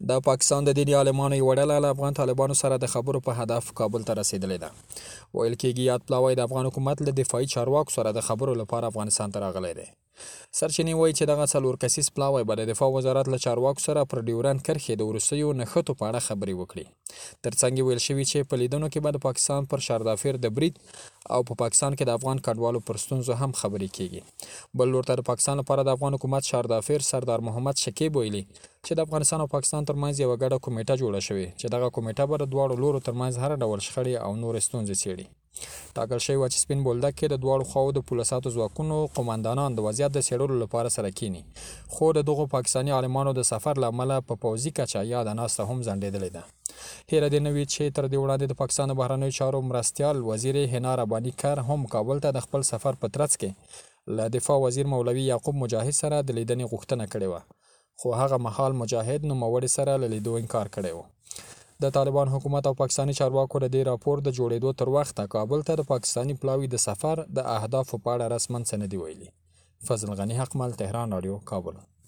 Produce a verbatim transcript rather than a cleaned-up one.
د پاکستان د دیني عالمانو یوه ډله له افغان طالبانو سره د خبرو په هدف کابل ته رسېدلې ده. ویل کېږي یاد پلاوی د افغان حکومت له دفاعي چارواکو سره د خبرو لپاره افغانستان ته راغلی دی. سرچینې وایي چې دغه څلور کسیز پلاوی به د دفاع وزارت له چارواکو سره پر ډیورند کرښې د وروستیو نښتو په اړه خبرې وکړي. ترڅنګ یې ویل شوي چې په لیدنو کې به د پاکستان پر شاردافیر د برید او په پاکستان کې د افغان کډوالو پر ستونزو هم خبرې کېږي. بل لور ته د پاکستان لپاره د افغان حکومت شاردافیر سردار محمد شکیب ویلي چې د افغانستان او پاکستان ترمنځ یوه ګډه کمیټه جوړه شوې چې دغه کمیټه به د دواړو لورو ترمنځ هر ډول شخړې او نورې ستونزې څیړي. ټاکل شوی وه چې سپین بولدک کې د دواړو خواوو د پولیساتو ځواکونو قوماندانان د وضعیت د څیړلو لپاره سره کینی، خو د دغو پاکستاني عالمانو د سفر له امله په پوځي کچه یاده ناسته هم ځنډېدلې ده. هیره دې نه وي چې تر دې وړاندې د پاکستان د بهرنیو چارو مرستیال وزیر حنا رباني کر هم کابل ته د خپل سفر په ترڅ کې له دفاع وزیر مولوي یعقوب مجاهد سره د لیدنې غوښتنه کړې وه، خو هغه مهال مجاهد نوموړي سره له لیدو انکار کړی و. د طالبان حکومت او پاکستاني چارواکو د دې راپور د جوړېدو تر وخته کابل ته د پاکستاني پلاوي د سفر د اهدافو په اړه رسماً څه نه دي ویلي. فضل غني حقمل، تهران رادیو، کابل.